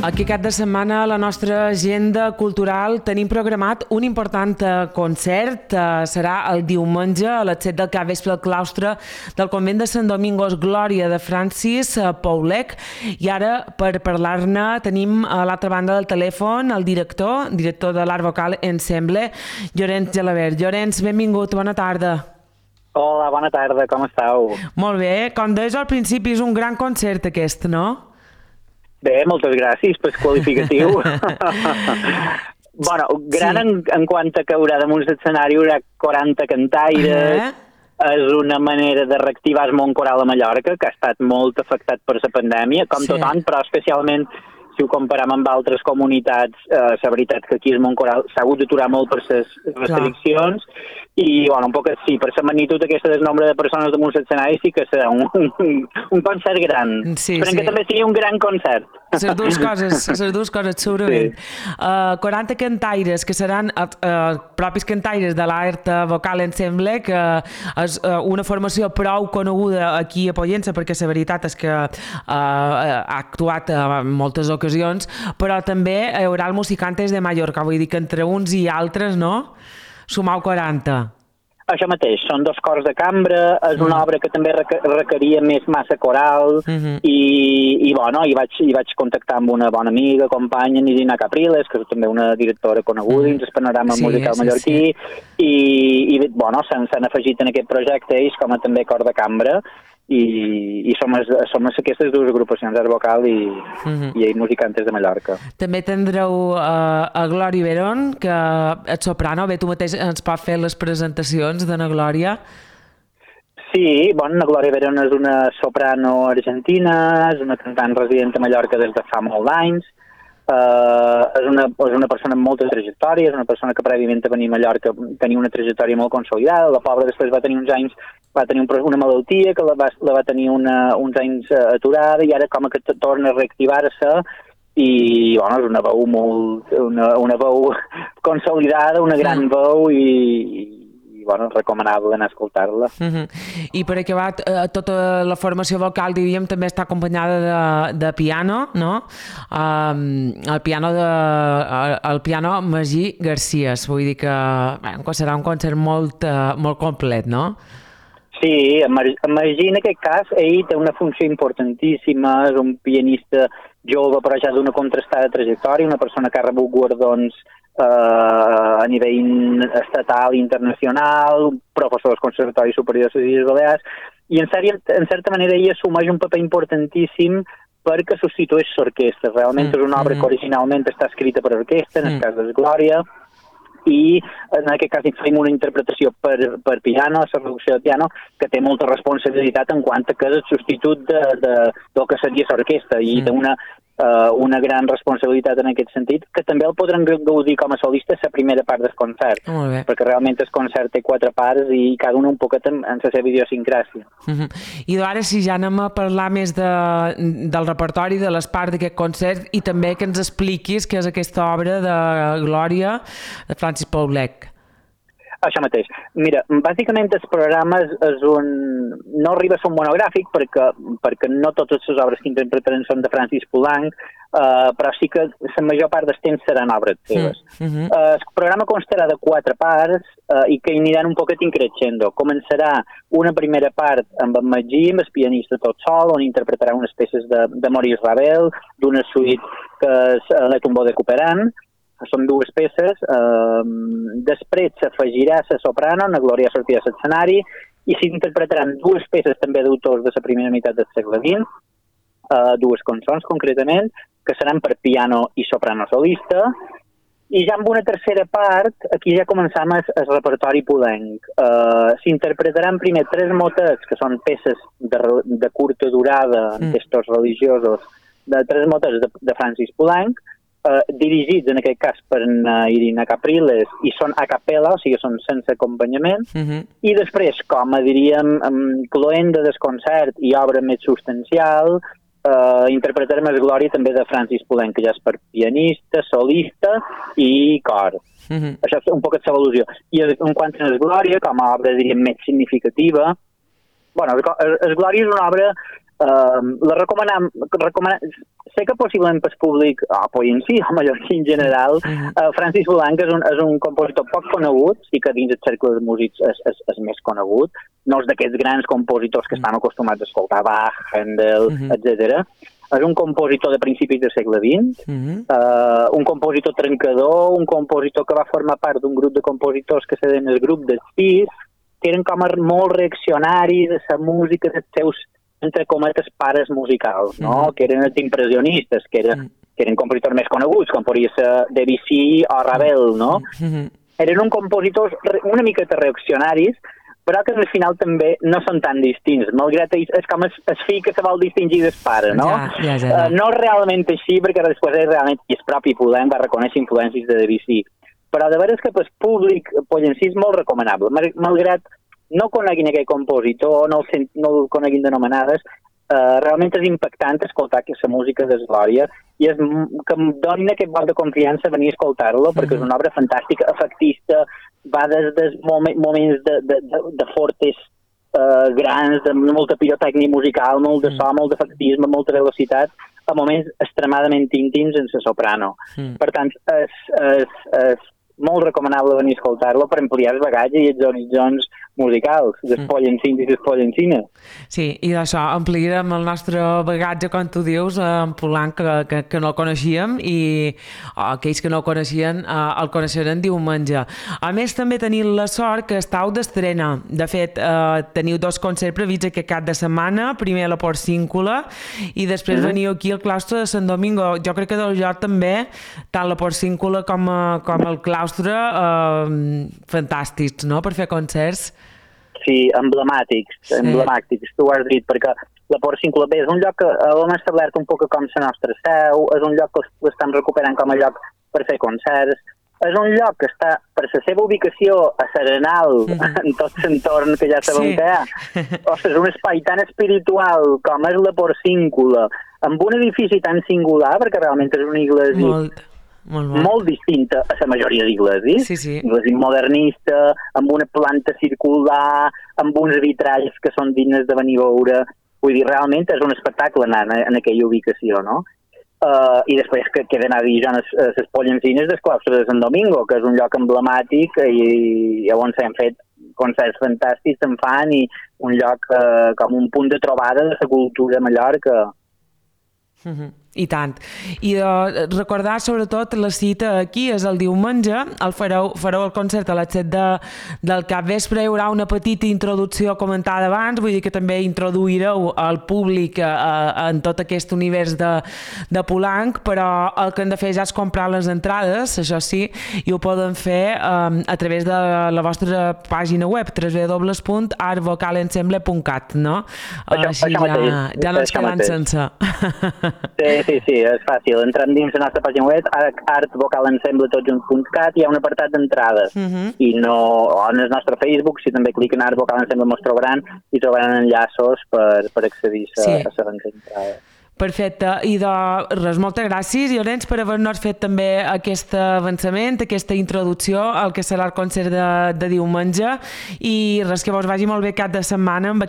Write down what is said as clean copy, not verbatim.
Aquí cap de setmana a la nostra agenda cultural tenim programat un important concert. Serà el diumenge a les 7 del capvespre al claustre del convent de Sant Domingos Glòria de Francis Poulenc. I ara, per parlar-ne, tenim a l'altra banda del telèfon el director de l'Art Vocal Ensemble, Llorenç Gelabert. Llorenç, benvingut, bona tarda. Hola, bona tarda, com esteu? Molt bé, com deies al principi, és un gran concert aquest, no? Bé, moltes gràcies pel qualificatiu. Bueno, gran sí. en quant a que haurà damunt l'escenari, haurà 40 cantaires. És una manera de reactivar el món coral a Mallorca, que ha estat molt afectat per la pandèmia, com tothom, però especialment si ho comparem amb altres comunitats, la veritat que aquí el món coral s'ha hagut d'aturar molt per les restriccions i, bueno, un poc sí, per la magnitud aquesta del nombre de persones damunt l'escenari sí que serà un concert gran. Sí, esperem que també sigui un gran concert. Les dues coses, segurament. Sí. 40 cantaires, que seran propis cantaires de l'Art Vocal Ensemble, que és una formació prou coneguda aquí a Pollença, perquè la veritat és que ha actuat en moltes ocasions, però també hi haurà el Musicantes de Mallorca, vull dir que entre uns i altres, no? Sumau 40. Això mateix, són 2 cors de cambra, és una obra que també requeria més massa coral i bueno, i vaig contactar amb una bona amiga, companya, Nidina Capriles, que és també una directora coneguda dins el panorama musical mallorquí, i bueno, s'han afegit en aquest projecte ells com a també cor de cambra i som aquestes dues agrupacions, Art Vocal i Musicantes de Mallorca. També tindreu a Glòria Verón, que és soprano. Bé, tu mateix ens pots fer les presentacions d'Anna Glòria. Sí, bueno, Anna Glòria Verón és una soprano argentina, és una cantant resident a Mallorca des de fa molts anys, és una persona amb molta trajectòria, és una persona que prèviament a venir a Mallorca tenia una trajectòria molt consolidada. La pobra després va tenir uns anys, va tenir una malaltia que la va tenir uns anys aturada i ara com que torna a reactivar-se i bueno, és una veu una veu consolidada, una gran veu i bueno, recomanable d'anar a escoltar-la. I per acabar, tota la formació vocal, diríem, també està acompanyada de piano, no? El piano Magí Garcías, vull dir que serà un concert molt complet, no? Sí, en Magí en aquest cas, ell té una funció importantíssima, és un pianista jove però ja d'una contrastada trajectòria, una persona que ha rebut guardons a nivell estatal i internacional, professor del Conservatori Superior de les Illes Balears, i en certa manera ell assumeix un paper importantíssim perquè substitueix l'orquestra. Realment és una obra que originalment està escrita per orquestra, en el cas de Glòria, i en aquest cas fem una interpretació per piano, la reducció de piano, que té molta responsabilitat en quant a que és el substitut del que seria l'orquestra i té una gran responsabilitat en aquest sentit, que també el podran gaudir com a solista la primera part del concert, perquè realment el concert té 4 parts i cada una un poquet en la seva idiosincràsia. I ara si ja anem a parlar més del repertori, de les parts d'aquest concert i també que ens expliquis què és aquesta obra de Glòria de Francis Poulenc. Això mateix. Mira, bàsicament el programa no arriba a ser un monogràfic perquè no totes les obres que interpretaran són de Francis Poulenc, però sí que la major part del temps seran obres seves. El programa constarà de 4 parts i que aniran un poquet increixendo. Començarà una primera part amb en Magí, amb el pianista tot sol, on interpretarà unes peces de Maurice Ravel, d'una suite que és Le Tombeau de Couperin. Són 2 peces, després s'afegirà la soprano, la Glòria sortirà a l'escenari, i s'interpretaran 2 peces també d'autors de la primera meitat del segle XX, 2 cançons concretament, que seran per piano i soprano solista, i ja amb una tercera part, aquí ja començam el repertori Poulenc. S'interpretaran primer 3 motets, que són peces de curta durada, textos religiosos, de 3 motets de Francis Poulenc, dirigits en aquest cas per Irina Capriles i són a capella, o sigui, són sense acompanyament, i després, com diríem, cloenda del concert i obra més substancial, interpretarem el Glòria també de Francis Poulenc, que ja és per pianista, solista i cor. Això és un poc l'evolució. I en quant a el Glòria, com a obra, diríem, més significativa, bueno, el Glòria és una obra La sé que possiblement pel públic, poi en si, o mallorquí en general, Francis Poulenc és un compositor poc conegut, sí que dins el cercle de músics és més conegut, no és d'aquests grans compositors que estem acostumats a escoltar, Bach, Handel, etc. És un compositor de principis del segle XX, un compositor trencador, un compositor que va formar part d'un grup de compositors que se deien el grup dels Sis, que eren com molt reaccionaris a la música dels seus, entre cometes, pares musicals, no? Que eren els impressionistes, que eren compositors més coneguts, com podria ser Debussy o Ravel, no? Eren un compositors una miqueta reaccionaris, però que al final també no són tan distints, malgrat és com el fill que se vol distingir del pare, no? Ja. No és realment així, perquè després realment el propi Poulenc va reconèixer influències de Debussy, però de veres que pel públic Pollensí és molt recomanable, malgrat no coneguin aquell compositor, no el coneguin denominades, realment és impactant escoltar aquesta música d'Eslòria i és que em dona aquest vot de confiança venir a escoltar-lo, perquè és una obra fantàstica, efectista, va des dels moments de fortes grans, de molta pirotècnia musical, molt de so, molt d'efectisme, molta velocitat, a moments extremadament íntims en la soprano. Per tant, és molt recomanable venir a escoltar-lo per ampliar el bagatge i els horitzons musicals, dels pollencins i les pollencines. Sí, i d'això ampliarem el nostre bagatge, com tu dius, en Poulenc, que no el coneixíem, i aquells que no el coneixien el coneixeran diumenge. A més, també teniu la sort que estàu d'estrena. De fet, teniu 2 concerts prevists aquest cap de setmana, primer a la Porcíncula i després veniu aquí al claustre de Sant Domingo. Jo crec que del lloc també, tant la Porcíncula com el claustre, fantàstics, no?, per fer concerts. Sí, emblemàtics, tu ho has dit, perquè la Porcíncula bé és un lloc que l'hem establert un poc com la nostra seu, és un lloc que l'estem recuperant com a lloc per fer concerts, és un lloc que està, per la seva ubicació a Serenal, en tot l'entorn que ja sabem que hi ha, ostres, un espai tan espiritual com és la Porcíncula, amb un edifici tan singular, perquè realment és una iglesia molt distinta a la majoria d'iglesis, iglesia modernista, amb una planta circular, amb uns vitralls que són dignes de venir a veure. Vull dir, realment és un espectacle anar en aquella ubicació, no? I després que queden a dir ja les pollencines del claustre de Sant Domingo, que és un lloc emblemàtic i on s'han fet concerts fantàstics, se'n fan, i un lloc com un punt de trobada de la cultura a Mallorca. I tant. I recordar sobretot la cita aquí és el diumenge, fareu el concert a les 7 del capvespre, hi haurà una petita introducció comentada abans, vull dir que també introduireu el públic en tot aquest univers de Poulenc, però el que han de fer ja és comprar les entrades, això sí, i ho poden fer a través de la vostra pàgina web, www.artvocalensemble.cat, no? Així ja no ens quedem sense. Sí, és fàcil. Entrem dins la nostra pàgina web, artvocalensemble.cat, hi ha un apartat d'entrades. I no, en el nostre Facebook, si també cliquen Art Vocal Ensemble, mos trobaran i trobaran enllaços per accedir a la venda d'entrades. Perfecte, i res, moltes gràcies, Llorenç, per haver-nos fet també aquest avançament, aquesta introducció al que serà el concert de diumenge, i res, que vos vagi molt bé cap de setmana amb